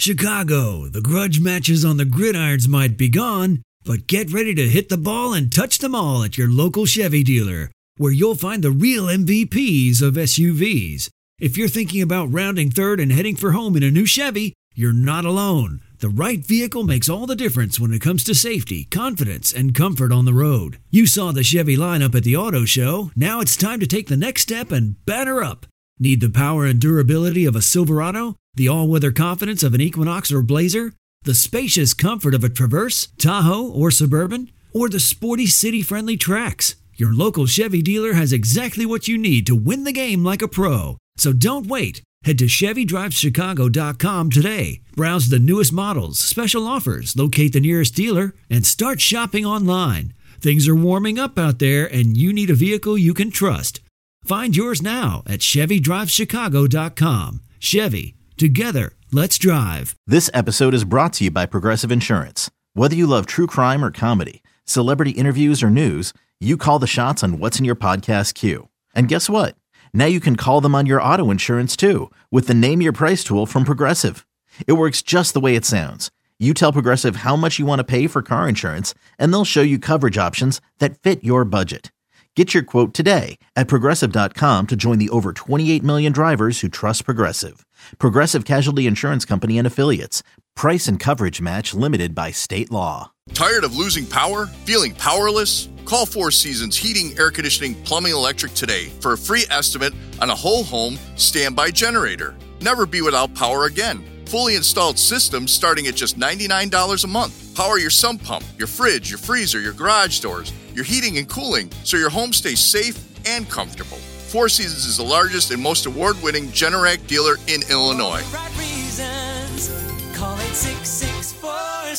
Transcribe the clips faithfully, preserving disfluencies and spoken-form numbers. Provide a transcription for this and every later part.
Chicago, the grudge matches on the gridirons might be gone, but get ready to hit the ball and touch them all at your local Chevy dealer, where you'll find the real M V Ps of S U Vs. If you're thinking about rounding third and heading for home in a new Chevy, you're not alone. The right vehicle makes all the difference when it comes to safety, confidence, and comfort on the road. You saw the Chevy lineup at the auto show. Now it's time to take the next step and batter up. Need the power and durability of a Silverado? The all-weather confidence of an Equinox or Blazer? The spacious comfort of a Traverse, Tahoe, or Suburban? Or the sporty city-friendly Trax? Your local Chevy dealer has exactly what you need to win the game like a pro. So don't wait. Head to Chevy Drives Chicago dot com today. Browse the newest models, special offers, locate the nearest dealer, and start shopping online. Things are warming up out there, and you need a vehicle you can trust. Find yours now at Chevy Drives Chicago dot com. Chevy. Together, let's drive. This episode is brought to you by Progressive Insurance. Whether you love true crime or comedy, celebrity interviews or news, you call the shots on what's in your podcast queue. And guess what? Now you can call them on your auto insurance too with the Name Your Price tool from Progressive. It works just the way it sounds. You tell Progressive how much you want to pay for car insurance, and they'll show you coverage options that fit your budget. Get your quote today at Progressive dot com to join the over twenty-eight million drivers who trust Progressive. Progressive Casualty Insurance Company and Affiliates. Price and coverage match limited by state law. Tired of losing power? Feeling powerless? Call Four Seasons Heating, Air Conditioning, Plumbing, Electric today for a free estimate on a whole home standby generator. Never be without power again. Fully installed systems starting at just ninety-nine dollars a month. Power your sump pump, your fridge, your freezer, your garage doors, your heating and cooling, so your home stays safe and comfortable. Four Seasons is the largest and most award-winning Generac dealer in Illinois. Right reasons. Call eight six six, four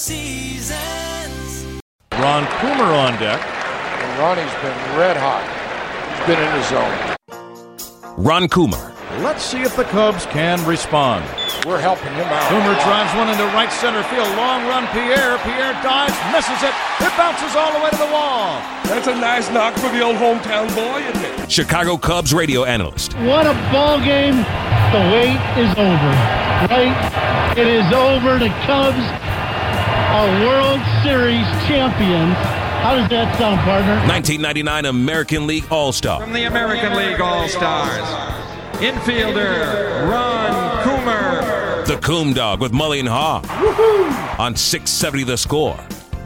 seasons. Ron Coomer on deck. And Ronnie's been red hot. He's been in the zone. Ron Coomer. Let's see if the Cubs can respond. We're helping him out. Coomer drives one into right center field. Long run, Pierre. Pierre dives, misses it. It bounces all the way to the wall. That's a nice knock for the old hometown boy, isn't it? Chicago Cubs radio analyst. What a ball game. The wait is over, right? It is over. The Cubs are World Series champions. How does that sound, partner? nineteen ninety-nine American League All-Star. From the American League All-Stars, infielder Ron Coomer. The Coom Dog with Mully and Haw. Woohoo! On six seventy The Score.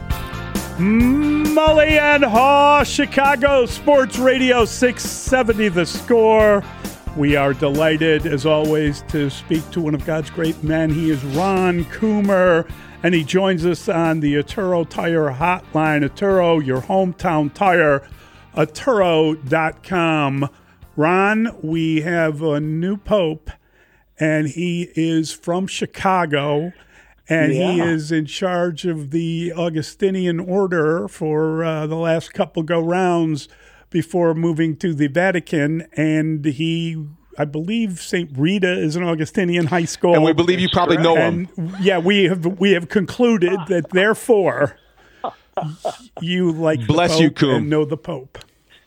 Mully and Haw, Chicago Sports Radio six seventy The Score. We are delighted, as always, to speak to one of God's great men. He is Ron Coomer, and he joins us on the Atturo Tire Hotline. Atturo, your hometown tire, Atturo dot com. Ron, we have a new pope, and he is from Chicago, and yeah. he is in charge of the Augustinian order for uh, the last couple go-rounds before moving to the Vatican, and he, I believe Saint Rita is an Augustinian high school. And we believe you probably know and, him. Yeah, we have we have concluded that, therefore, you like Bless the Pope you, Coom. and know the Pope.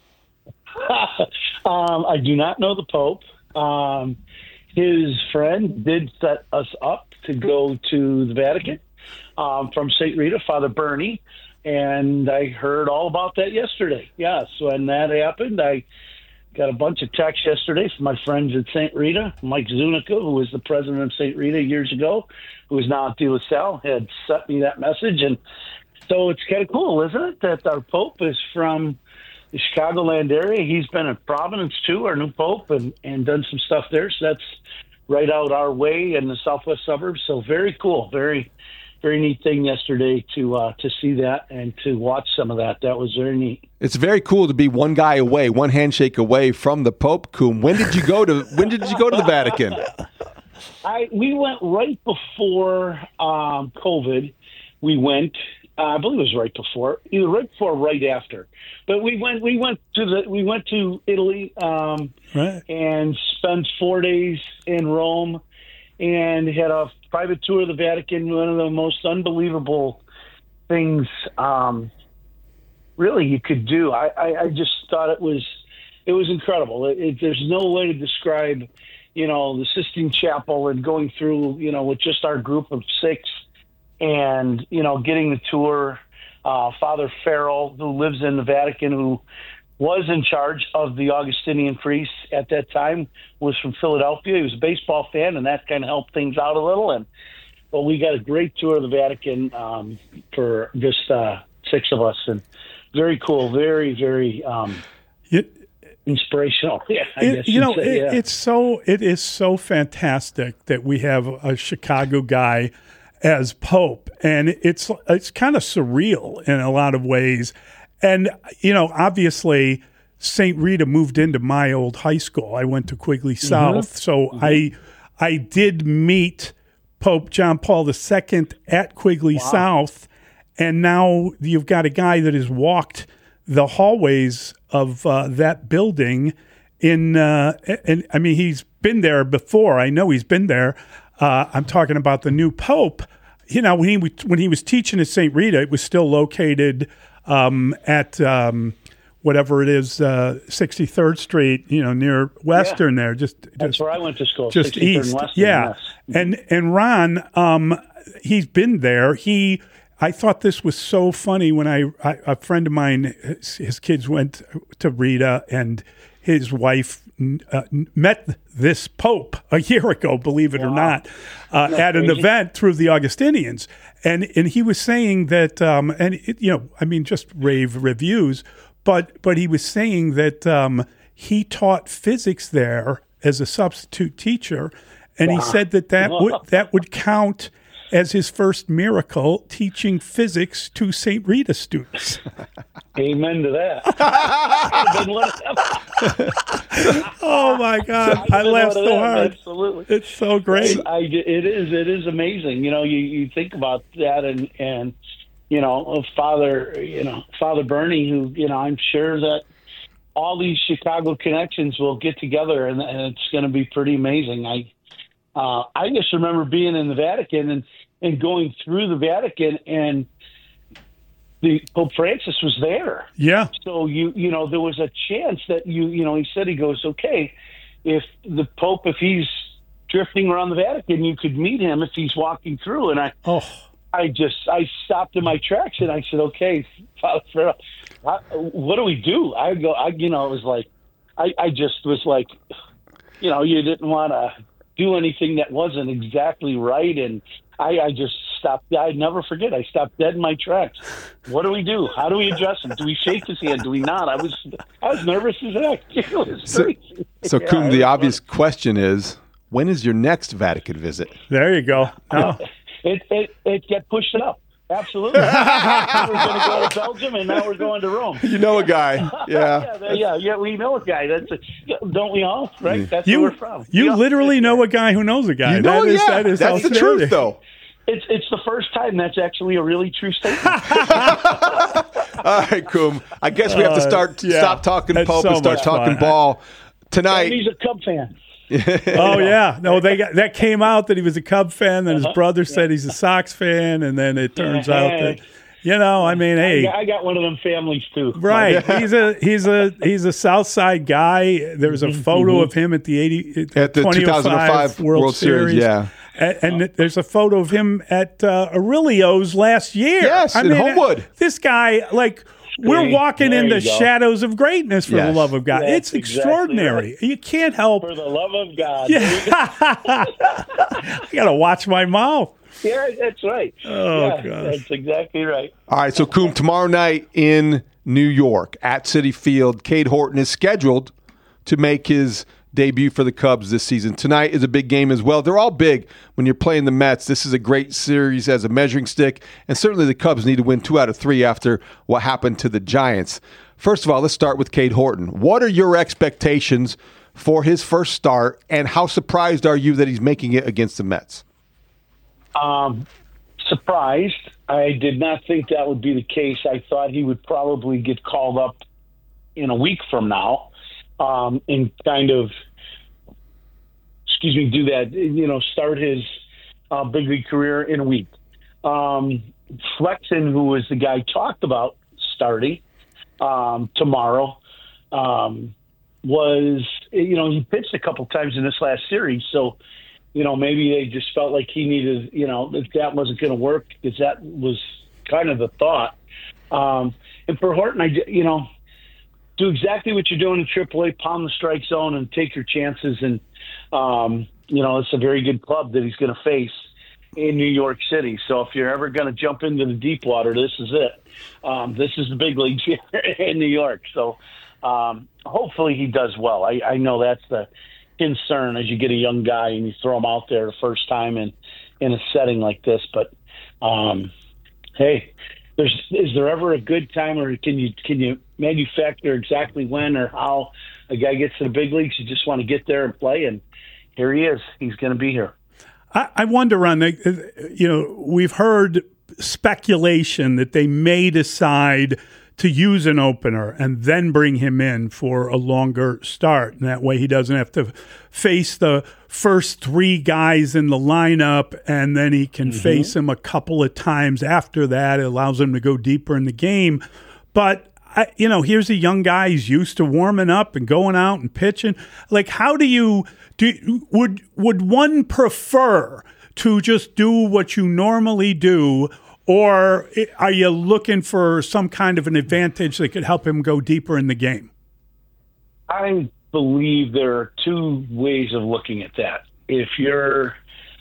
um, I do not know the Pope. Um, his friend did set us up to go to the Vatican um, from Saint Rita, Father Bernie, and I heard all about that yesterday. Yes, when that happened, I got a bunch of texts yesterday from my friends at Saint Rita. Mike Zuniga, who was the president of Saint Rita years ago, who is now at De La Salle, had sent me that message. And so it's kind of cool, isn't it, that our Pope is from the Chicagoland area. He's been in Providence, too, our new Pope, and, and done some stuff there. So that's right out our way in the southwest suburbs. So very cool, very, very neat thing yesterday to uh, to see that and to watch some of that. That was very neat. It's very cool to be one guy away, one handshake away from the Pope. Coom, when did you go to? When did you go to the Vatican? I we went right before um, COVID. We went. Uh, I believe it was right before, either right before or right after. But we went. We went to the. We went to Italy um, right. and spent four days in Rome, and had a private tour of the Vatican. One of the most unbelievable things, um, really, you could do. I, I, I just thought it was. It was incredible. It, it, there's no way to describe you know, the Sistine Chapel and going through, you know, with just our group of six and, you know, getting the tour. Uh, Father Farrell, who lives in the Vatican, who was in charge of the Augustinian priests at that time, was from Philadelphia. He was a baseball fan, and that kind of helped things out a little. And well, we got a great tour of the Vatican um, for just uh, six of us, and very cool, very, very um, it, inspirational. Yeah, I it, guess you know, say, it, yeah. it's so it is so fantastic that we have a Chicago guy as Pope, and it's it's kind of surreal in a lot of ways. And, you know, obviously, Saint Rita moved into my old high school. I went to Quigley South. Mm-hmm. So mm-hmm. I I did meet Pope John Paul the Second at Quigley wow. South. And now you've got a guy that has walked the hallways of uh, that building in, uh, and I mean, he's been there before. I know he's been there. Uh, I'm talking about the new Pope. You know, when he, when he was teaching at Saint Rita, it was still located Um, at um, whatever it is, uh, sixty-third Street, you know, near Western yeah. there. Just, just That's where I went to school, just east. Western, yeah. Yes. And and Ron, um, he's been there. He, I thought this was so funny when I, I a friend of mine, his, his kids went to Rita, and his wife uh, met this Pope a year ago, believe it wow. or not, uh, at an crazy? event through the Augustinians. And and he was saying that, um, and it, you know, I mean, just rave reviews, but but he was saying that um, he taught physics there as a substitute teacher, and wow. he said that that would that would count as his first miracle, teaching physics to Saint Rita students. Amen to that. Oh my God! I, I laughed so hard. Absolutely, it's so great. I, I, it is. It is amazing. You know, you, you think about that, and and you know, Father, you know, Father Bernie, who you know, I'm sure that all these Chicago connections will get together, and, and it's going to be pretty amazing. I. Uh, I just remember being in the Vatican and, and going through the Vatican, and the Pope Francis was there. Yeah. So you you know there was a chance that you you know he said he goes okay, if the Pope if he's drifting around the Vatican you could meet him if he's walking through, and I oh I just I stopped in my tracks and I said okay, Father Farrell, what do we do? I go I you know it was like I I just was like you know you didn't want to do anything that wasn't exactly right, and I, I just stopped. I'd never forget. I stopped dead in my tracks. What do we do? How do we address him? Do we shake his hand? Do we not? I was I was nervous as heck. It was so, crazy. so yeah, Coom, the obvious fun. question is, when is your next Vatican visit? There you go. Oh. it it it get pushed up. Absolutely. We're going to go to Belgium, and now we're going to Rome. You know a guy, yeah, yeah, yeah, yeah. We know a guy. That's a, don't we all? Right? That's you, where we're from. You yeah. literally know a guy who knows a guy. You know, that is, yeah, that is that's the truth, though. It's it's the first time that's actually a really true statement. All right, Coom. I guess we have to start uh, yeah, stop talking Pope so and start talking fun. ball tonight. And he's a Cub fan. Oh yeah, no, they got that came out that he was a Cub fan. Then his uh-huh. brother said he's a Sox fan, and then it turns yeah, out hey. that you know, I mean, hey, I got one of them families too. Right, he's a he's a he's a South Side guy. There's a photo mm-hmm. of him at the eighty at the two thousand five World, World Series. Series, yeah. And, and there's a photo of him at uh, Aurelio's last year. Yes, I in mean, Homewood. This guy, like. We're walking there in the go. shadows of greatness for yes. the love of God. That's it's extraordinary. Exactly right. You can't help. For the love of God. Yeah. I got to watch my mouth. Yeah, that's right. Oh, yeah, gosh. That's exactly right. All right, so, Coom, tomorrow night in New York at Citi Field, Cade Horton is scheduled to make his debut for the Cubs this season. Tonight is a big game as well. They're all big when you're playing the Mets. This is a great series as a measuring stick, and certainly the Cubs need to win two out of three after what happened to the Giants. First of all, let's start with Cade Horton. What are your expectations for his first start, and how surprised are you that he's making it against the Mets? Um, surprised. I did not think that would be the case. I thought he would probably get called up in a week from now. Um, and kind of, excuse me, do that, you know, start his uh, big league career in a week. Um, Flexen, who was the guy talked about starting um, tomorrow, um, was you know, he pitched a couple times in this last series, so, you know, maybe they just felt like he needed, you know, that that wasn't going to work, because that was kind of the thought. Um, and for Horton, I, you know, do exactly what you're doing in triple A, pound the strike zone and take your chances. And, um, you know, it's a very good club that he's going to face in New York City. So if you're ever going to jump into the deep water, this is it. Um, this is the big leagues here in New York. So um, hopefully he does well. I, I know that's the concern as you get a young guy and you throw him out there the first time in, in a setting like this. But, um, hey, there's, is there ever a good time, or can you can you manufacture exactly when or how a guy gets to the big leagues? You just want to get there and play, and here he is. He's going to be here. I, I wonder, Ron, you know, we've heard speculation that they may decide to use an opener and then bring him in for a longer start. And that way he doesn't have to face the first three guys in the lineup, and then he can mm-hmm. face them a couple of times after that. It allows him to go deeper in the game. But, I, you know, here's a young guy. He's used to warming up and going out and pitching. Like, how do you do? Would, would one prefer to just do what you normally do, or are you looking for some kind of an advantage that could help him go deeper in the game? I believe there are two ways of looking at that. If you're,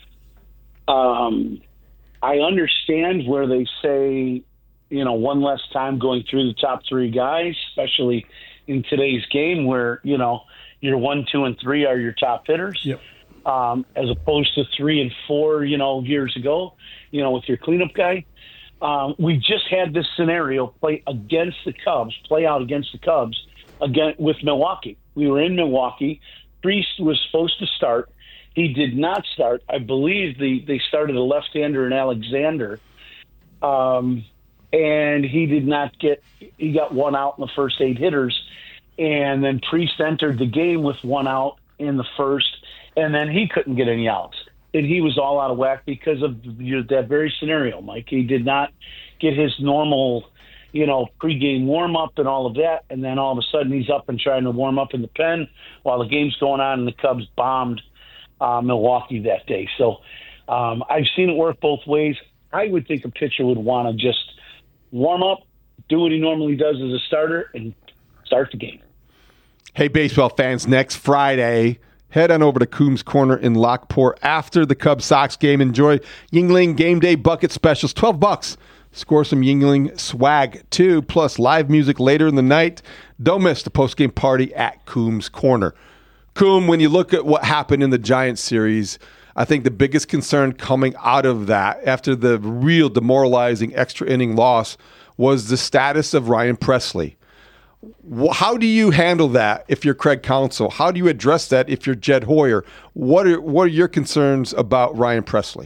um, I understand where they say, you know, one less time going through the top three guys, especially in today's game where, you know, your one, two, and three are your top hitters, yep. um, as opposed to three and four, you know, years ago, you know, with your cleanup guy. Um, we just had this scenario play against the Cubs, play out against the Cubs again with Milwaukee. We were in Milwaukee. Priest was supposed to start. He did not start. I believe the, they started a left-hander in Alexander, um, and he did not get – he got one out in the first eight hitters, and then Priest entered the game with one out in the first, and then he couldn't get any outs. And he was all out of whack because of you know, that very scenario, Mike. He did not get his normal, you know, pregame warm-up and all of that, and then all of a sudden he's up and trying to warm up in the pen while the game's going on, and the Cubs bombed uh, Milwaukee that day. So um, I've seen it work both ways. I would think a pitcher would want to just warm up, do what he normally does as a starter, and start the game. Hey, baseball fans, next Friday – head on over to Coombs Corner in Lockport after the Cubs-Sox game. Enjoy Yuengling Game Day Bucket Specials, twelve bucks. Score some Yuengling swag, too, plus live music later in the night. Don't miss the postgame party at Coombs Corner. Coom, when you look at what happened in the Giants series, I think the biggest concern coming out of that, after the real demoralizing extra inning loss, was the status of Ryan Pressly. How do you handle that if you're Craig Counsell? How do you address that if you're Jed Hoyer? What are what are your concerns about Ryan Pressly?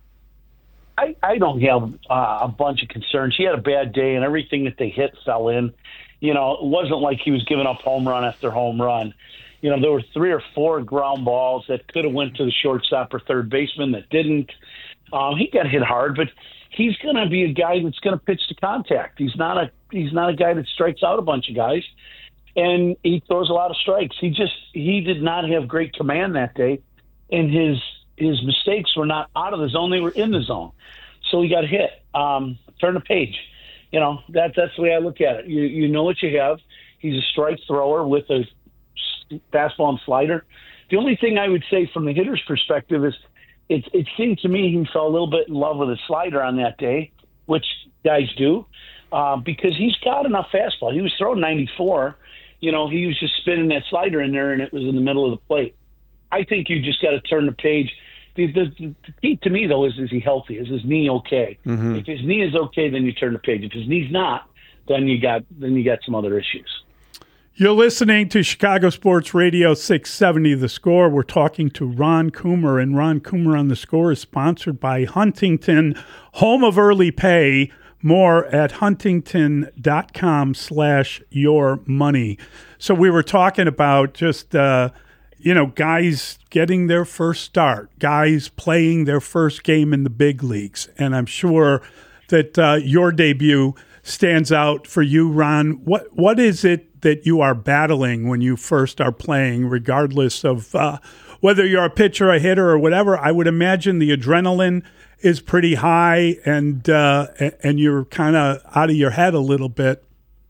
I, I don't have uh, a bunch of concerns. He had a bad day, and everything that they hit fell in. You know, it wasn't like he was giving up home run after home run. You know, there were three or four ground balls that could have went to the shortstop or third baseman that didn't. Um, he got hit hard, but he's going to be a guy that's going to pitch to contact. He's not a he's not a guy that strikes out a bunch of guys, and he throws a lot of strikes. He just he did not have great command that day, and his his mistakes were not out of the zone; they were in the zone. So he got hit. Um, turn the page. You know that that's the way I look at it. You you know what you have. He's a strike thrower with a fastball and slider. The only thing I would say from the hitter's perspective is, It, it seemed to me he fell a little bit in love with his slider on that day, which guys do, uh, because he's got enough fastball. He was throwing ninety-four. You know, he was just spinning that slider in there, and it was in the middle of the plate. I think you just got to turn the page. The, the, the key to me, though, is is he healthy? Is his knee okay? Mm-hmm. If his knee is okay, then you turn the page. If his knee's not, then you got then you got some other issues. You're listening to Chicago Sports Radio six seventy The Score. We're talking to Ron Coomer, and Ron Coomer on The Score is sponsored by Huntington, home of early pay. More at huntington.com slash your money. So we were talking about just, uh, you know, guys getting their first start, guys playing their first game in the big leagues. And I'm sure that uh, your debut stands out for you, Ron. What what is it that you are battling when you first are playing, regardless of uh, whether you're a pitcher, a hitter, or whatever? I would imagine the adrenaline is pretty high, and uh, and you're kind of out of your head a little bit.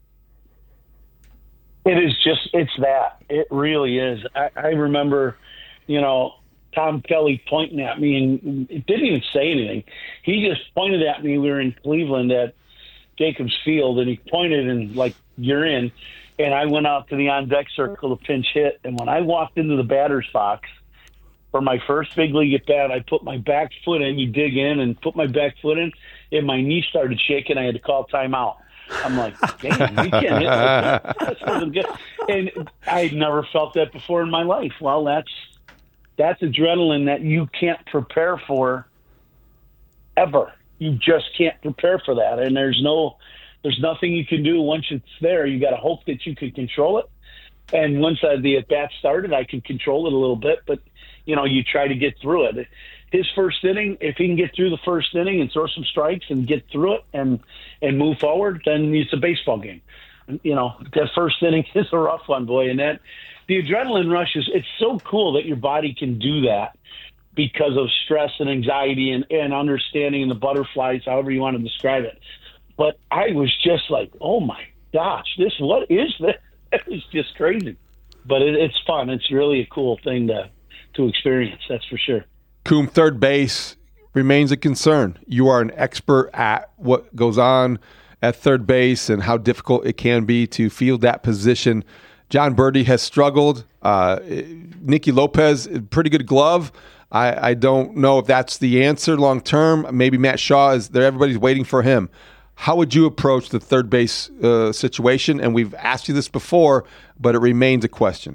It is just, it's that. It really is. I, I remember, you know, Tom Kelly pointing at me, and it didn't even say anything. He just pointed at me. We were in Cleveland at Jacobs Field, and he pointed and like, you're in. And I went out to the on-deck circle to pinch hit. And when I walked into the batter's box for my first big league at bat, I put my back foot in. You dig in and put my back foot in, and my knee started shaking. I had to call timeout. I'm like, damn, you can't hit like that. That wasn't good. And I'd never felt that before in my life. Well, that's that's adrenaline that you can't prepare for ever. You just can't prepare for that. And there's no, there's nothing you can do once it's there. You got to hope that you can control it. And once I, the at-bat started, I could control it a little bit. But, you know, you try to get through it. His first inning, if he can get through the first inning and throw some strikes and get through it and and move forward, then it's a baseball game. You know, that first inning is a rough one, boy. And that the adrenaline rush is, it's so cool that your body can do that because of stress and anxiety and, and understanding and the butterflies, however you want to describe it. But I was just like, oh my gosh, this, what is this? It was just crazy. But it, it's fun. It's really a cool thing to, to experience, that's for sure. Coom, third base remains a concern. You are an expert at what goes on at third base and how difficult it can be to field that position. Jon Berti has struggled. Uh, Nicky Lopez, pretty good glove. I, I don't know if that's the answer long term. Maybe Matt Shaw is there. Everybody's waiting for him. How would you approach the third base uh, situation? And we've asked you this before, but it remains a question.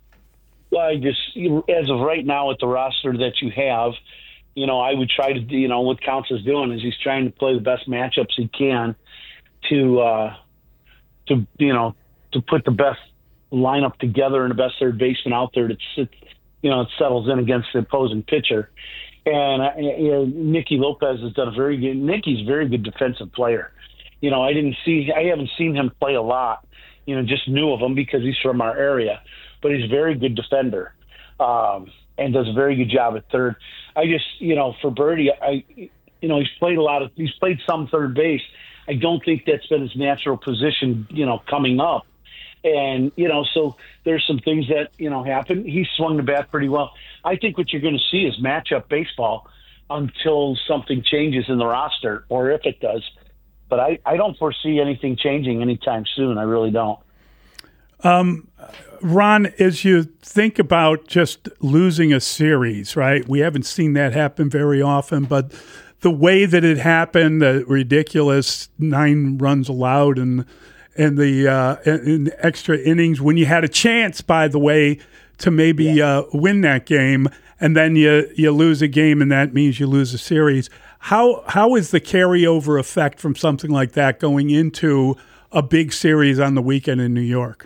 Well, I just, as of right now with the roster that you have, you know, I would try to, you know, what Counts is doing is he's trying to play the best matchups he can to, uh, to, you know, to put the best lineup together and the best third baseman out there that sits, you know, it settles in against the opposing pitcher. And uh, you know, Nicky Lopez has done a very good, Nicky's a very good defensive player. You know, I didn't see, I haven't seen him play a lot, you know, just knew of him because he's from our area. But he's a very good defender um, and does a very good job at third. I just, you know, for Berti, I, you know, he's played a lot of, he's played some third base. I don't think that's been his natural position, you know, coming up. And, you know, so there's some things that, you know, happen. He swung the bat pretty well. I think what you're going to see is matchup baseball until something changes in the roster, or if it does. But I, I don't foresee anything changing anytime soon. I really don't. Um, Ron, as you think about just losing a series, right? We haven't seen that happen very often, but the way that it happened, the ridiculous nine runs allowed and and the uh, in extra innings when you had a chance, by the way, to maybe yeah. uh, win that game, and then you you lose a game, and that means you lose a series. How how is the carryover effect from something like that going into a big series on the weekend in New York?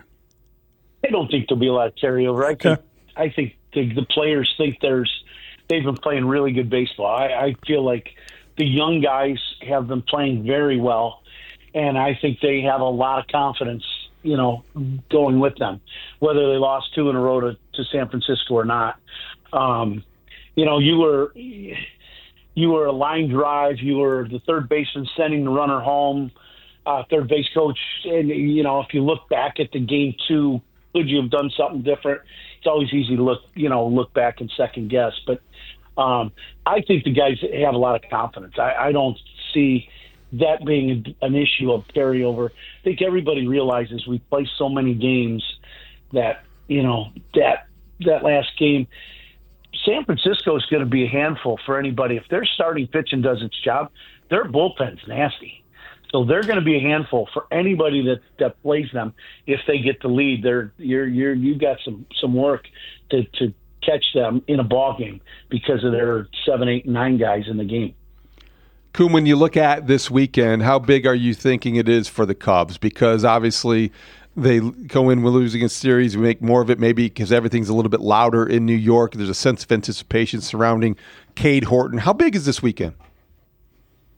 I don't think there'll be a lot of carryover. I think, I think the, the players think there's they've been playing really good baseball. I, I feel like the young guys have been playing very well, and I think they have a lot of confidence, you know, going with them, whether they lost two in a row to, to San Francisco or not. Um, you know, you were you were a line drive. You were the third baseman sending the runner home, uh, third base coach. And, you know, if you look back at the game two, could you have done something different? It's always easy to look, you know, look back and second guess. But um, I think the guys have a lot of confidence. I, I don't see that being an issue of carryover. I think everybody realizes we play so many games that, you know, that that last game, San Francisco is going to be a handful for anybody. If their starting pitching does its job, their bullpen's nasty. So they're going to be a handful for anybody that, that plays them. If they get the lead, they're you're you're you got some some work to, to catch them in a ball game because of their seven, eight, nine guys in the game. Coom, when you look at this weekend, how big are you thinking it is for the Cubs? Because obviously they go in with losing a series, we make more of it maybe because everything's a little bit louder in New York. There's a sense of anticipation surrounding Cade Horton. How big is this weekend? It's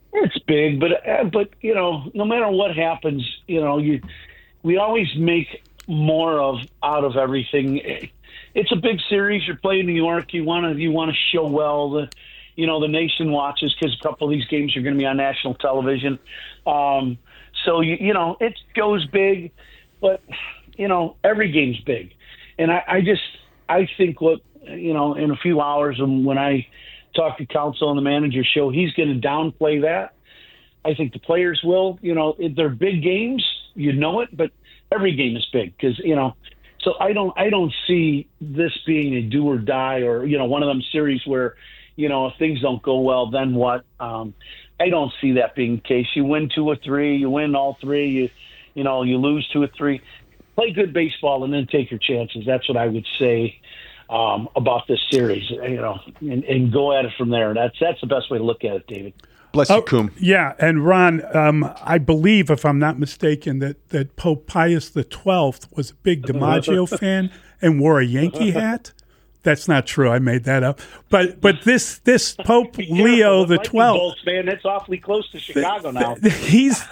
big, but uh, but you know, no matter what happens, you know, you we always make more of out of everything. It's a big series. You're playing New York. You want to you want to show well. The you know the nation watches because a couple of these games are going to be on national television. Um, so you you know it goes big, but you know every game's big, and I, I just I think what you know in a few hours and when I talk to Counsell on the manager show, he's going to downplay that. I think the players will. You know, they're big games. You know it, but every game is big because, you know, so I don't I don't see this being a do or die or, you know, one of them series where, you know, if things don't go well, then what? Um, I don't see that being the case. You win two or three, you win all three, you, you know, you lose two or three. Play good baseball and then take your chances. That's what I would say. Um, about this series, you know, and, and go at it from there. That's that's the best way to look at it, David. Bless you, Coom. Yeah, and Ron, um, I believe, if I'm not mistaken, that, that Pope Pius the twelfth was a big DiMaggio fan and wore a Yankee hat. That's not true. I made that up. But but this this Pope Leo the twelfth, man, that's awfully close to Chicago now. He's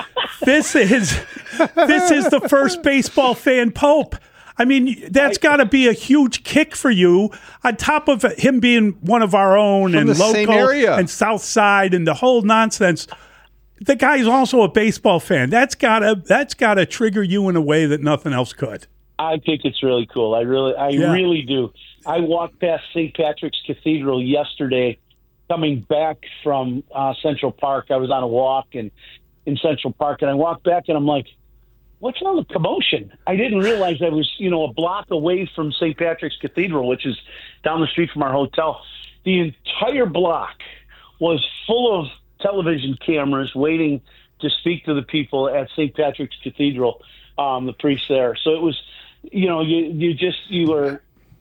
this is this is the first baseball fan Pope. I mean, that's got to be a huge kick for you, on top of him being one of our own From and the same local area. and South Side and the whole nonsense. The guy's also a baseball fan. That's gotta that's gotta trigger you in a way that nothing else could. I think it's really cool. I really, I Yeah. really do. I walked past Saint Patrick's Cathedral yesterday, coming back from uh, Central Park. I was on a walk in in Central Park, and I walked back, and I'm like, what's all the commotion? I didn't realize I was, you know, a block away from Saint Patrick's Cathedral, which is down the street from our hotel. The entire block was full of television cameras waiting to speak to the people at Saint Patrick's Cathedral, um, the priest there. So it was, you know, you, you just, you were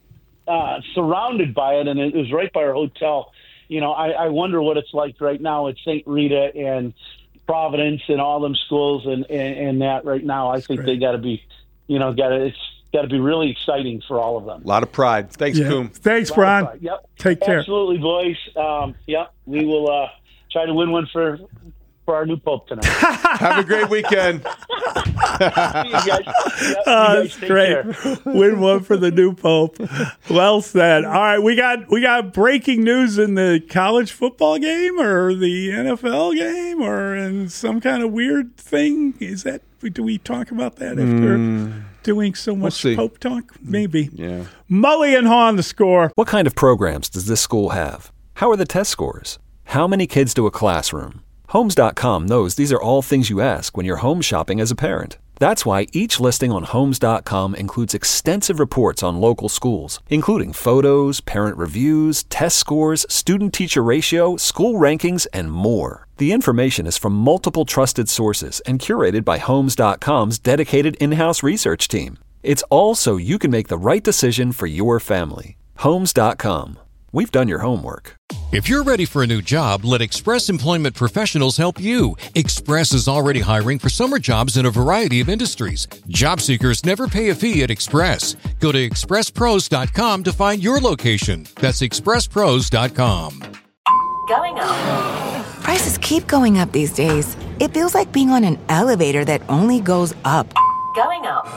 uh, surrounded by it, and it was right by our hotel. You know, I, I wonder what it's like right now at Saint Rita and Providence and all them schools and, and, and that right now. I think they got to be, you know, got to it's got to be really exciting for all of them. A lot of pride. Thanks, Yeah. Coom. Thanks, Brian. Yep. Take care. Absolutely, boys. Um, yep. We will uh, try to win one for for our new Pope tonight. Have a great weekend. See you guys. Yep, you Oh, guys that's take great. care. Win one for the new Pope. Well said. All right, we got we got breaking news in the college football game or the N F L game or in some kind of weird thing. Is that do we talk about that after Mm. doing so much see. Pope talk? Maybe. Yeah. Mully and Haw on the score. What kind of programs does this school have? How are the test scores? How many kids do a classroom? Homes dot com knows these are all things you ask when you're home shopping as a parent. That's why each listing on Homes dot com includes extensive reports on local schools, including photos, parent reviews, test scores, student-teacher ratio, school rankings, and more. The information is from multiple trusted sources and curated by Homes dot com's dedicated in-house research team. It's all so you can make the right decision for your family. Homes dot com. We've done your homework. If you're ready for a new job, let Express Employment Professionals help you. Express is already hiring for summer jobs in a variety of industries. Job seekers never pay a fee at Express. Go to express pros dot com to find your location. That's express pros dot com. Going up. Prices keep going up these days. It feels like being on an elevator that only goes up. Going up.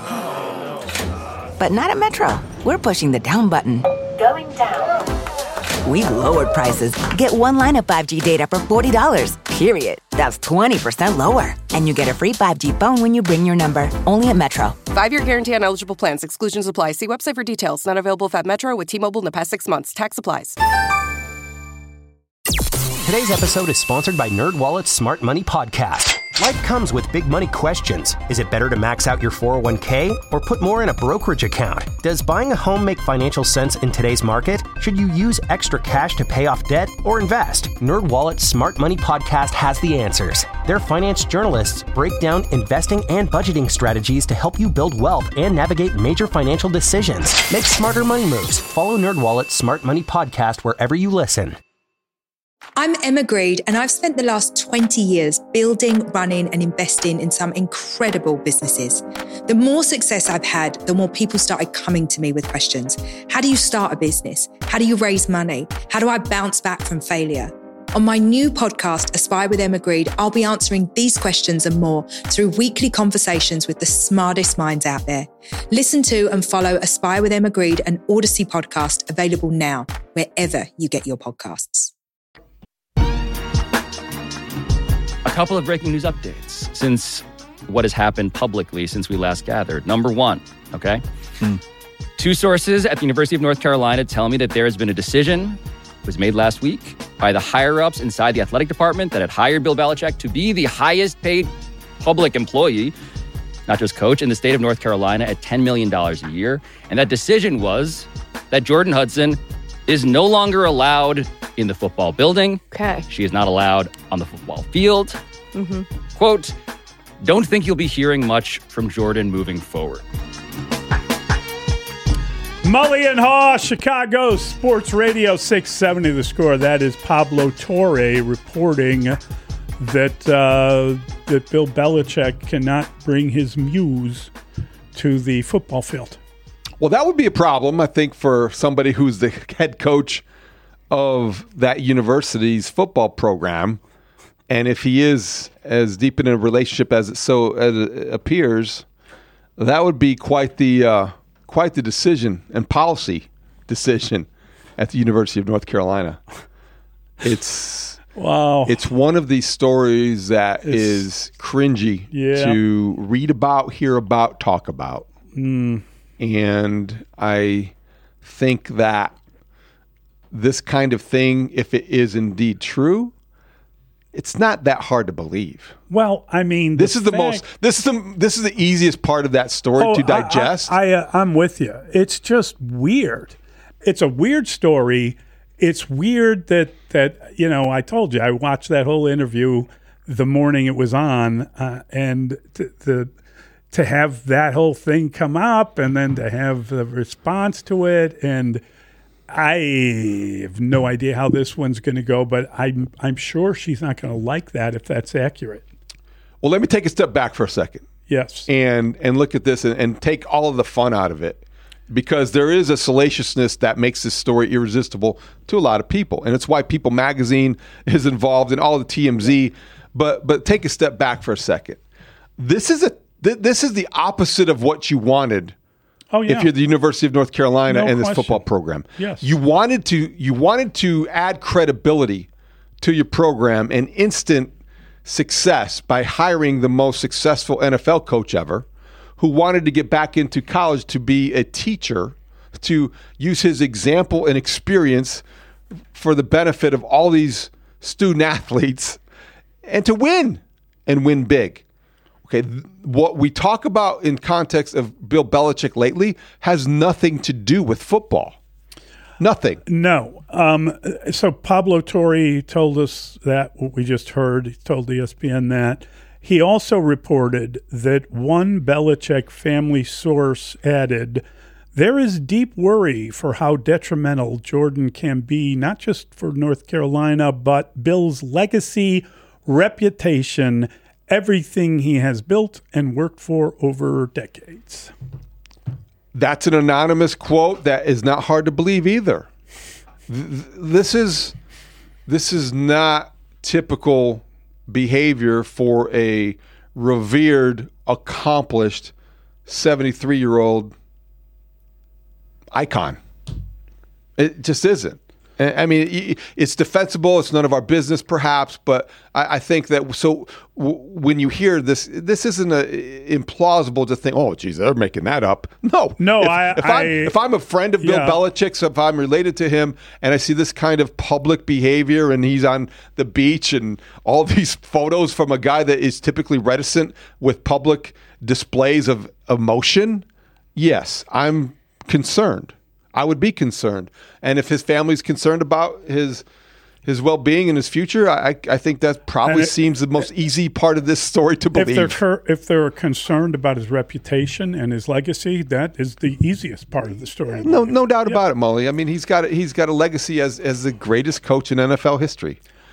But not at Metro. We're pushing the down button. Going down. We've lowered prices. Get one line of five G data for forty dollars, period. That's twenty percent lower. And you get a free five G phone when you bring your number. Only at Metro. Five-year guarantee on eligible plans. Exclusions apply. See website for details. Not available if at Metro with T-Mobile in the past six months. Tax applies. Today's episode is sponsored by NerdWallet's Smart Money Podcast. Life comes with big money questions. Is it better to max out your four oh one k or put more in a brokerage account? Does buying a home make financial sense in today's market? Should you use extra cash to pay off debt or invest? NerdWallet's Smart Money Podcast has the answers. Their finance journalists break down investing and budgeting strategies to help you build wealth and navigate major financial decisions. Make smarter money moves. Follow NerdWallet's Smart Money Podcast wherever you listen. I'm Emma Greed, and I've spent the last twenty years building, running, and investing in some incredible businesses. The more success I've had, the more people started coming to me with questions. How do you start a business? How do you raise money? How do I bounce back from failure? On my new podcast, Aspire with Emma Grede, I'll be answering these questions and more through weekly conversations with the smartest minds out there. Listen to and follow Aspire with Emma Grede, an Odyssey podcast, available now, wherever you get your podcasts. A couple of breaking news updates since what has happened publicly since we last gathered. Number one, okay? Hmm. Two sources at the University of North Carolina tell me that there has been a decision was made last week by the higher-ups inside the athletic department that had hired Bill Belichick to be the highest-paid public employee, not just coach, in the state of North Carolina at ten million dollars a year. And that decision was that Jordan Hudson is no longer allowed in the football building. Okay. She is not allowed on the football field. Mm-hmm. Quote, don't think you'll be hearing much from Jordan moving forward. Mully and Haw, Chicago Sports Radio six seventy The Score. That is Pablo Torre reporting that uh, that Bill Belichick cannot bring his muse to the football field. Well, that would be a problem, I think, for somebody who's the head coach of that university's football program. And if he is as deep in a relationship as it so as it appears, that would be quite the uh, quite the decision and policy decision at the University of North Carolina. It's wow. It's one of these stories that It's, is cringy yeah. to read about, hear about, talk about. Mm. And I think that this kind of thing, if it is indeed true, it's not that hard to believe. Well, I mean, this is the fact, most. This is the. This is the easiest part of that story oh, to digest. I, I, I, uh, I'm with you. It's just weird. It's a weird story. It's weird that that you know. I told you I watched that whole interview the morning it was on, uh, and the, the to have that whole thing come up, and then to have the response to it, and I have no idea how this one's going to go, but I'm I'm sure she's not going to like that if that's accurate. Well, let me take a step back for a second. Yes. And and look at this and, and take all of the fun out of it, because there is a salaciousness that makes this story irresistible to a lot of people, and it's why People Magazine is involved in all the T M Z. But but take a step back for a second. This is a th- this is the opposite of what you wanted. Oh, yeah. If you're the University of North Carolina No and this question. football program, Yes. you wanted to you wanted to add credibility to your program and instant success by hiring the most successful N F L coach ever, who wanted to get back into college to be a teacher, to use his example and experience for the benefit of all these student athletes, and to win and win big. Okay, what we talk about in context of Bill Belichick lately has nothing to do with football. Nothing. No. Um, so Pablo Torre told us that, what we just heard. He told E S P N that. He also reported that one Belichick family source added, there is deep worry for how detrimental Jordan can be, not just for North Carolina, but Bill's legacy, reputation, everything he has built and worked for over decades. That's an anonymous quote that is not hard to believe either. This is this is not typical behavior for a revered, accomplished seventy-three-year-old icon. It just isn't. I mean, it's defensible. It's none of our business, perhaps, but I, I think that so w- when you hear this, this isn't a, implausible to think, oh, geez, they're making that up. No, no. If, I, if, I, I'm, if I'm a friend of Bill yeah. Belichick's, if I'm related to him, and I see this kind of public behavior, and he's on the beach, and all these photos from a guy that is typically reticent with public displays of emotion, yes, I'm concerned. I would be concerned. And if his family's concerned about his his well-being and his future, I I think that probably it, seems the most easy part of this story to believe. If they're, if they're concerned about his reputation and his legacy, that is the easiest part of the story. No no doubt yeah. about it, Mully. I mean, he's got he's got a legacy as as the greatest coach in N F L history.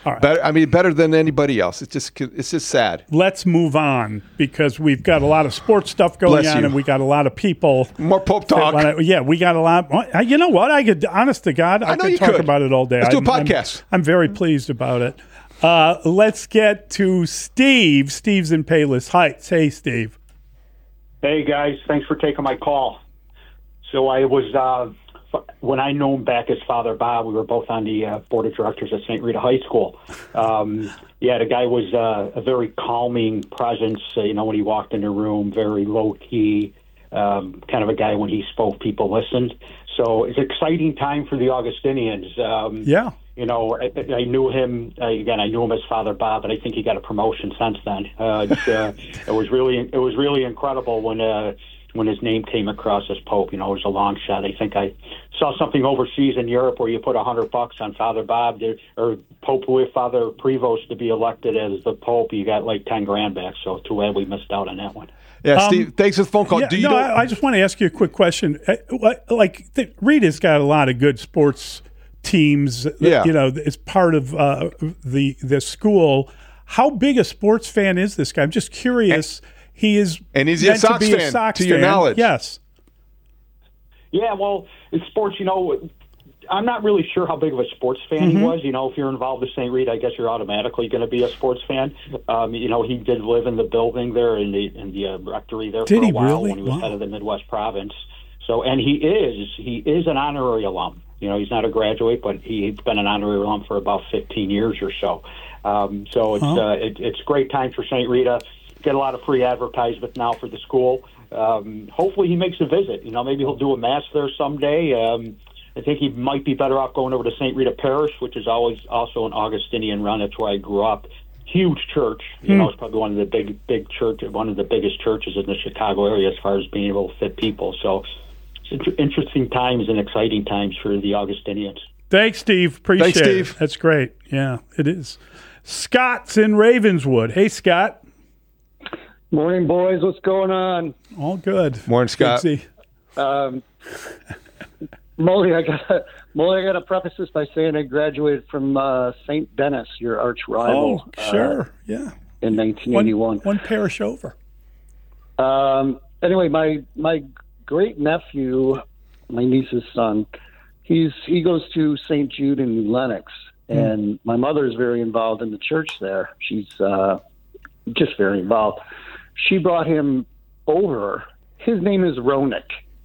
All right. Better, I mean, better than anybody else. It's just, it's just sad. Let's move on because we've got a lot of sports stuff going Bless on, you. and we got a lot of people. More Pope talk. Wanna, yeah, we got a lot. You know what? I could, honest to God, I, I know could you talk could. about it all day. Let's do a I'm- I'm- podcast. I'm, very pleased about it. Uh, let's get to Steve. Steve's in Payless Heights. Hey, Steve. Hey, guys. Thanks for taking my call. So I was, uh, when I knew him back as Father Bob, we were both on the uh, board of directors at Saint Rita High School. Um, yeah, the guy was uh, a very calming presence. Uh, you know, when he walked in the room, very low-key, um, kind of a guy when he spoke, people listened. So it's an exciting time for the Augustinians. Um, yeah. You know, I, I knew him, uh, again, I knew him as Father Bob, but I think he got a promotion since then. Uh, it's, uh, it was really it was really incredible when uh, when his name came across as Pope. You know, it was a long shot. I think I saw something overseas in Europe where you put a hundred bucks on Father Bob to, or Pope with Father Prevost to be elected as the Pope. You got like ten grand back. So too bad we missed out on that one. Yeah, Um, Steve, thanks for the phone call. Yeah, Do you no, know? I, I just want to ask you a quick question. Uh, what- Like, the, Rita's got a lot of good sports teams. Yeah. You know, it's part of uh, the the school. How big a sports fan is this guy? I'm just curious. He is, And is he a meant to Sox be a fan, Sox to your fan. knowledge? Yes. Yeah, well, in sports, you know, I'm not really sure how big of a sports fan Mhm. he was. You know, if you're involved with Saint Rita, I guess you're automatically going to be a sports fan. Um, you know, he did live in the building there in the in the uh, rectory there Did for a he while really? when he was Wow. head of the Midwest province. So, and he is he is an honorary alum. You know, he's not a graduate, but he's been an honorary alum for about fifteen years or so. Um, so it's Huh. uh, it, it's great time for Saint Rita. Get a lot of free advertisement now for the school. Um, hopefully he makes a visit. You know, maybe he'll do a mass there someday. Um, I think he might be better off going over to Saint Rita Parish, which is always also an Augustinian run. That's where I grew up. Huge church. You Hmm. know, it's probably one of the big, big church, one of the biggest churches in the Chicago area as far as being able to fit people. So it's inter- interesting times and exciting times for the Augustinians. Thanks, Steve. Appreciate Thanks, Steve. it. That's great. Yeah, it is. Scott's in Ravenswood. Hey, Scott. Morning, boys. What's going on? All good. Morning, Scott. Good to see. Um, Molly, I got Molly. I got to preface this by saying I graduated from uh, Saint Denis, your arch rival. Oh, sure. uh, Yeah. in nineteen eighty-one. One, one parish over. Um, anyway, my my great nephew, my niece's son, he's he goes to Saint Jude in New Lenox, Mm. and my mother is very involved in the church there. She's uh, just very involved. She brought him over. His name is Ronick.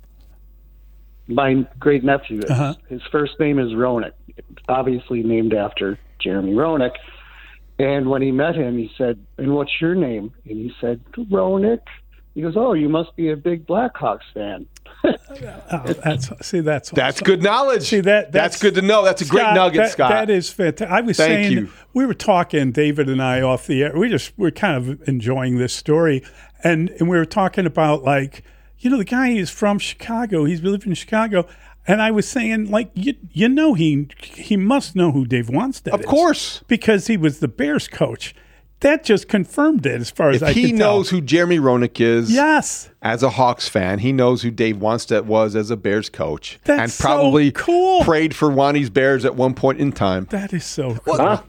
My great nephew is. Uh-huh. His first name is Ronick, obviously named after Jeremy Ronick. And when he met him, he said, "And what's your name?" And he said, "Ronick." He goes, "Oh, you must be a big Blackhawks fan." Oh, that's see, that's That's awesome. good knowledge. See that that's, good to know. That's a great Scott, nugget, that, Scott. That is fantastic. I was Thank saying you. we were talking, David and I, off the air. We just we're kind of enjoying this story, and and we were talking about like you know the guy is from Chicago. He's lived in Chicago, and I was saying like you you know he he must know who Dave Wanstead is, Of course. because he was the Bears coach. That just confirmed it, as far as If I he can tell. knows who Jeremy Ronick is, Yes. as a Hawks fan, he knows who Dave Wanstead was as a Bears coach, That's and so probably cool. prayed for Wani's Bears at one point in time. That is so cool. Huh?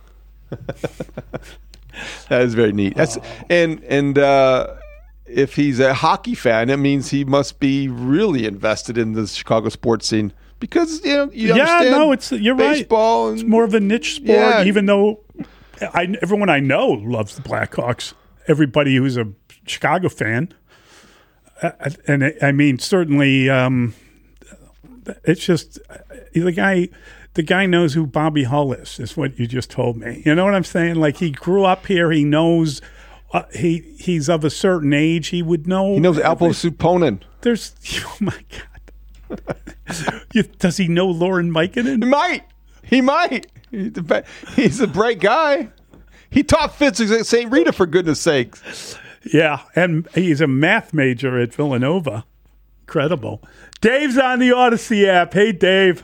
That is very neat. That's Oh. and and uh, if he's a hockey fan, that means he must be really invested in the Chicago sports scene because you know you yeah, understand no, it's you're baseball right. and It's more of a niche sport, Yeah. even though I, everyone I know loves the Blackhawks. Everybody who's a Chicago fan, Uh, and I, I mean, certainly, um, it's just the guy. The guy knows who Bobby Hull is. Is what you just told me. You know what I'm saying? Like he grew up here. He knows. Uh, he he's of a certain age. He would know. he knows Alpo Suponen. There's. Oh my God. You, does he know Lauren Mikkonen? He might. He might. He's a bright guy. He taught physics at Saint Rita, for goodness sakes. Yeah, and he's a math major at Villanova. Incredible. Dave's on the Odyssey app. Hey, Dave.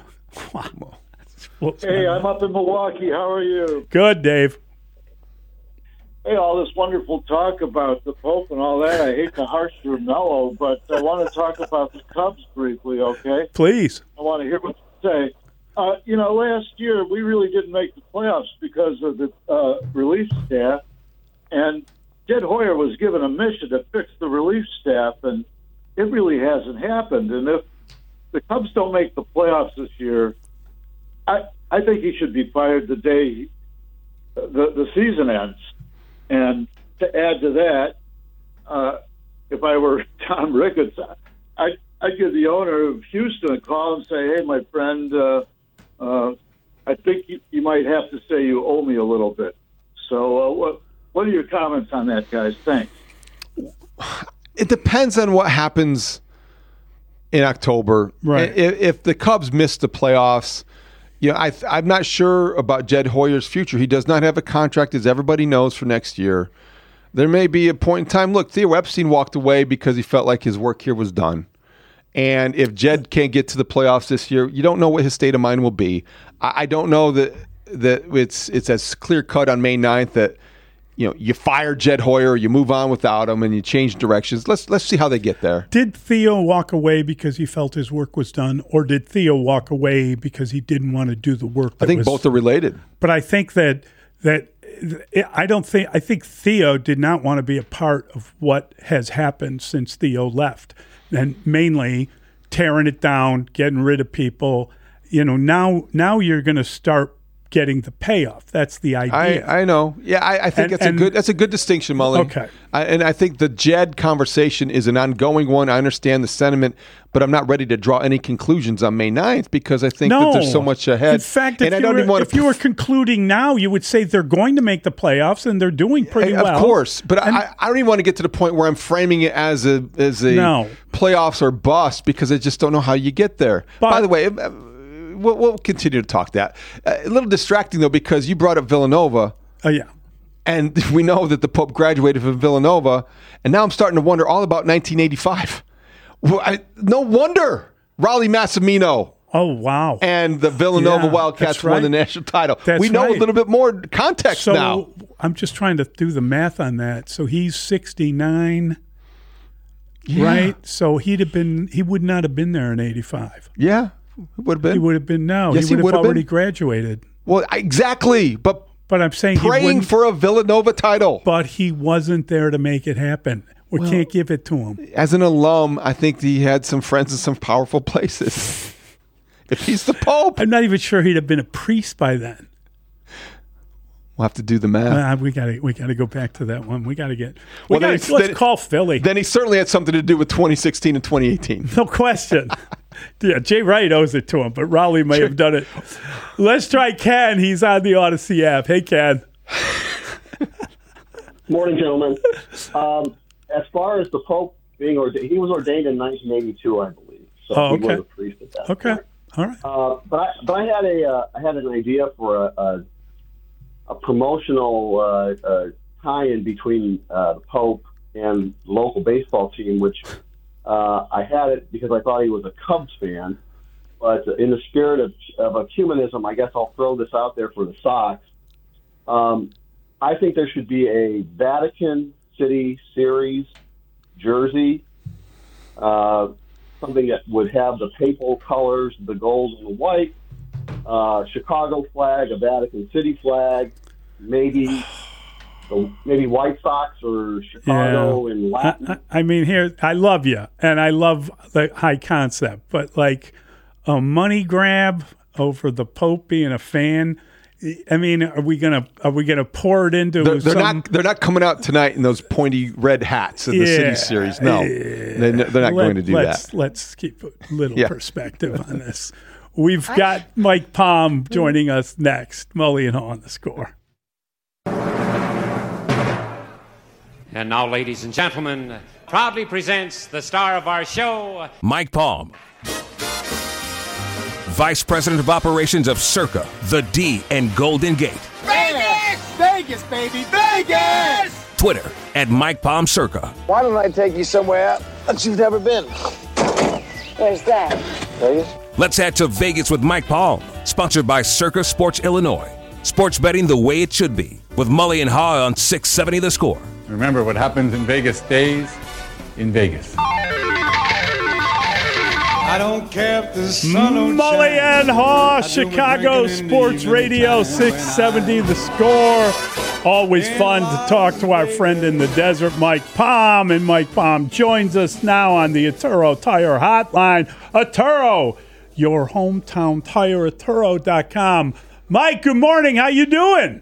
Hey, I'm up in Milwaukee. How are you? Good, Dave. Hey, all this wonderful talk about the Pope and all that. I hate to harsh your mellow, but I want to talk about the Cubs briefly, okay? Please. I want to hear what you say. Uh, you know, last year we really didn't make the playoffs because of the uh, relief staff, and Jed Hoyer was given a mission to fix the relief staff, and it really hasn't happened. And if the Cubs don't make the playoffs this year, I I think he should be fired the day the the season ends. And to add to that, uh, if I were Tom Ricketts, I'd, I'd give the owner of Houston a call and say, hey, my friend, uh, uh, I think you, you might have to say you owe me a little bit. So uh, what, what are your comments on that, guys? Thanks. It depends on what happens in October. Right. If, if the Cubs miss the playoffs, you know, I, I'm not sure about Jed Hoyer's future. He does not have a contract, as everybody knows, for next year. There may be a point in time. Look, Theo Epstein walked away because he felt like his work here was done. And if Jed can't get to the playoffs this year, you don't know what his state of mind will be. I, I don't know that that it's it's as clear cut on May ninth that you know you fire Jed Hoyer, or you move on without him, and you change directions. Let's let's see how they get there. Did Theo walk away because he felt his work was done, or did Theo walk away because he didn't want to do the work? That I think was, both are related. But I think that that I don't think I think Theo did not want to be a part of what has happened since Theo left, and mainly tearing it down, getting rid of people. You know, now now you're going to start getting the payoff. That's the idea. I, I know. Yeah, I, I think And- that's and- a good that's a good distinction, Mullen. Okay. I, and I think the Jed conversation is an ongoing one. I understand the sentiment, but I'm not ready to draw any conclusions on May ninth because I think no. that there's so much ahead. In fact, if, and I you, don't were, even want if to. you were concluding now, you would say they're going to make the playoffs and they're doing pretty Of well. course, but I, I don't even want to get to the point where I'm framing it as a as a No. playoffs or bust because I just don't know how you get there. By the way, uh, we'll, we'll continue to talk that. Uh, a little distracting though because you brought up Villanova. Oh yeah, and we know that the Pope graduated from Villanova, and now I'm starting to wonder all about nineteen eighty-five. Well, I, no wonder Raleigh Massimino. Oh wow! And the Villanova Yeah, Wildcats that's won right. the national title. That's we know right. a little bit more context so now. I'm just trying to do the math on that. So he's sixty-nine, Yeah. right? So he'd have been he would not have been there in eighty-five. Yeah, would have been. He would have been no. Yes, he he would have would have already been. graduated. Well, exactly. But but I'm saying he praying wouldn't- for a Villanova title. But he wasn't there to make it happen. We Well, can't give it to him. As an alum, I think he had some friends in some powerful places. If he's the Pope, I'm not even sure he'd have been a priest by then. we'll have to do the math. Uh, we got to we got to go back to that one. We got to get. We Well, then gotta, it's- let's then- call Philly. Then he certainly had something to do with twenty sixteen and twenty eighteen. No question. Yeah, Jay Wright owes it to him, but Raleigh may have done it. Let's try Ken. He's on the Odyssey app. Hey, Ken. Morning, gentlemen. Um, as far as the Pope being ordained, he was ordained in nineteen eighty-two, I believe. So Oh, he okay. was a priest at that Okay. point. All right. Uh, but I, but I had a, uh, I had an idea for a, a, a promotional uh, uh, tie-in between uh, the Pope and the local baseball team, which uh, I had it because I thought he was a Cubs fan. But in the spirit of, of ecumenism, I guess I'll throw this out there for the Sox. Um, I think there should be a Vatican City Series jersey, uh, something that would have the papal colors, the gold and the white, uh, Chicago flag, a Vatican City flag, maybe the, maybe White Sox or Chicago in Latin. I, I I mean, here, I love you, and I love the high concept, but like a money grab over the Pope being a fan. I mean, are we gonna are we gonna pour it into? They're, they're some, not. They're not coming out tonight in those pointy red hats in the Yeah, City Series. No, they're, n- they're not Let- going to do let's, that. Let's keep a little Yeah. perspective on this. We've got Mike Palm joining us next. Mully and Hall on the Score. And now, ladies and gentlemen, proudly presents the star of our show, Mike Palm, Vice President of Operations of Circa, The D, and Golden Gate. Vegas! Vegas, baby! Vegas! Twitter at Mike Palm Circa. Why don't I take you somewhere that you've never been? Where's that? Vegas. Let's head to Vegas with Mike Palm, sponsored by Circa Sports Illinois. Sports betting the way it should be, with Mully and Haw on six seventy The Score. Remember, what happens in Vegas stays in Vegas. I don't care if the sun don't Mully shine. and Haw, I do my Chicago drinking in the Sports evening Radio, time six seventy The Score. Always fun to talk to our friend in the desert, Mike Palm. And Mike Palm joins us now on the Atturo Tire Hotline. Atturo, your hometown tire, atturo dot com. Mike, good morning. How you doing?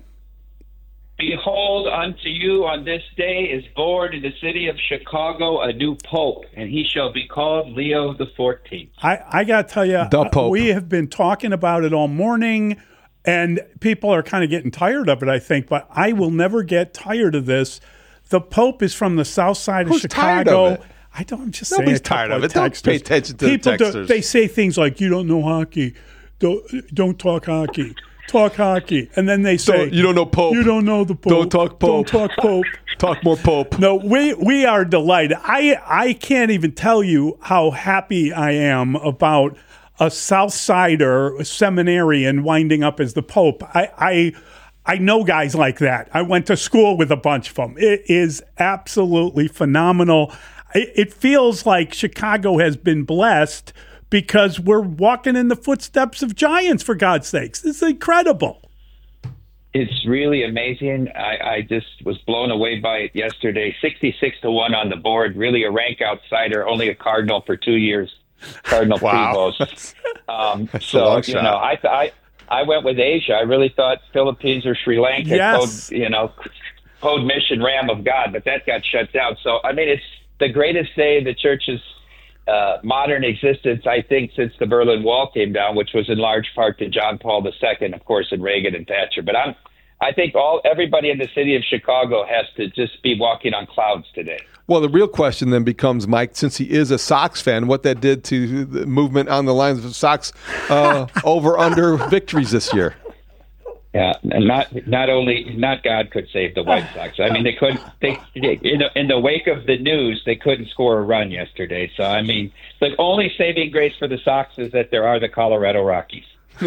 Behold, unto you on this day is born in the city of Chicago a new pope, and he shall be called Leo the fourteenth. I, I got to tell you, The Pope. we have been talking about it all morning, and people are kind of getting tired of it, I think, but I will never get tired of this. The Pope is from the south side Who's of tired Chicago. of it? I don't I'm just Nobody's saying a couple tired of of it. Don't texters. pay attention to the people do- texters. They say things like, you don't know hockey. Don't, don't talk hockey. Talk hockey. And then they say, Don't- you don't know Pope. You don't know the Pope. Don't talk Pope. Don't talk Pope. Talk more Pope. No, we we are delighted. I I can't even tell you how happy I am about a South Sider seminarian winding up as the Pope. I I I know guys like that. I went to school with a bunch of them. It is absolutely phenomenal. It, it feels like Chicago has been blessed because we're walking in the footsteps of giants, for God's sakes. It's incredible. It's really amazing. I, I just was blown away by it yesterday. sixty-six to one on the board, really a rank outsider, only a Cardinal for two years. Cardinal Wow. Prevost. Um, That's a so, long you shot. know, I, I, I went with Asia. I really thought Philippines or Sri Lanka, Yes. code, you know, code mission Ram of God, but that got shut down. So, I mean, it's the greatest day in the church's uh, modern existence, I think, since the Berlin Wall came down, which was in large part to John Paul the Second, of course, and Reagan and Thatcher. But I'm, I think all everybody in the city of Chicago has to just be walking on clouds today. Well, the real question then becomes, Mike, since he is a Sox fan, what that did to the movement on the lines of Sox uh, over under victories this year. Yeah, and not not only not God could save the White Sox. I mean, they couldn't. They in the, in the wake of the news, they couldn't score a run yesterday. So I mean, the only saving grace for the Sox is that there are the Colorado Rockies.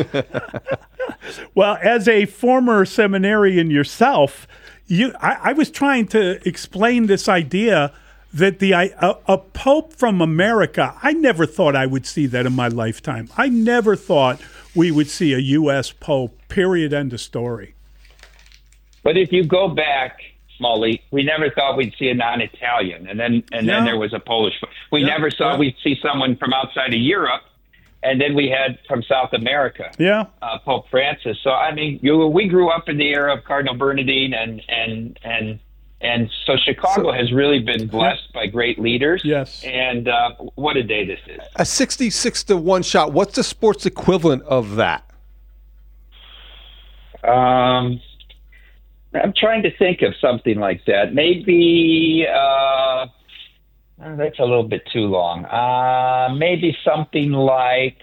Well, as a former seminarian yourself, you I, I was trying to explain this idea that the a, a pope from America, I never thought I would see that in my lifetime. I never thought we would see a U S pope, period, end of story. But if you go back, Smalley, we never thought we'd see a non-Italian, and then and Yeah. then there was a Polish. We Yeah. never thought Yeah. we'd see someone from outside of Europe, and then we had from South America. Yeah. Uh, Pope Francis. So I mean, you, we grew up in the era of Cardinal Bernardine, and and and and so Chicago has really been blessed by great leaders. Yes. And uh, what a day this is. A sixty-six to one shot. What's the sports equivalent of that? Um, I'm trying to think of something like that. Maybe uh, oh, that's a little bit too long. Uh, maybe something like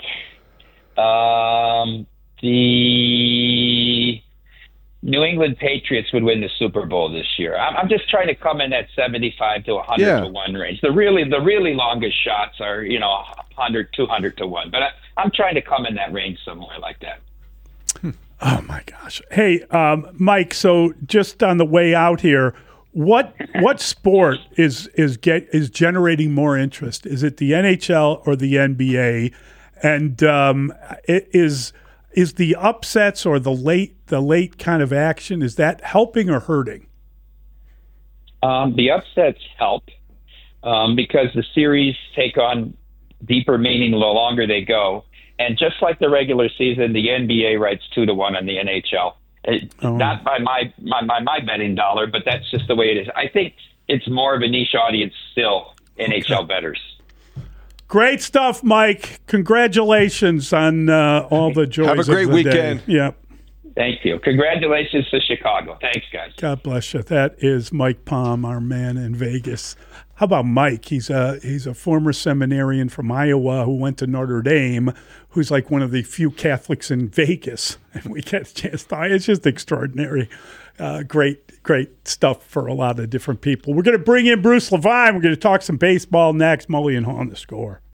um, the New England Patriots would win the Super Bowl this year. I'm, I'm just trying to come in at seventy-five to one hundred Yeah. to one range. The really the really longest shots are, you know, one hundred, two hundred to one. But I, I'm trying to come in that range somewhere like that. Oh my gosh! Hey, um, Mike. So just on the way out here, what what sport is is get is generating more interest? Is it the N H L or the N B A? And um, it is is the upsets or the late the late kind of action, is that helping or hurting? Um, the upsets help um, because the series take on deeper meaning the longer they go. And just like the regular season, the N B A writes two to one on the N H L. It, Oh. Not by my, my, my, my betting dollar, but that's just the way it is. I think it's more of a niche audience still, N H L bettors. Great stuff, Mike. Congratulations on uh, all the joys. Have a great of the day. weekend. Yeah. Thank you. Congratulations to Chicago. Thanks, guys. God bless you. That is Mike Palm, our man in Vegas. How about Mike? He's a he's a former seminarian from Iowa who went to Notre Dame, who's like one of the few Catholics in Vegas. And we get a chance to, it's just extraordinary. Uh, great, great stuff for a lot of different people. We're going to bring in Bruce Levine. We're going to talk some baseball next. Mully and Haw on the Score.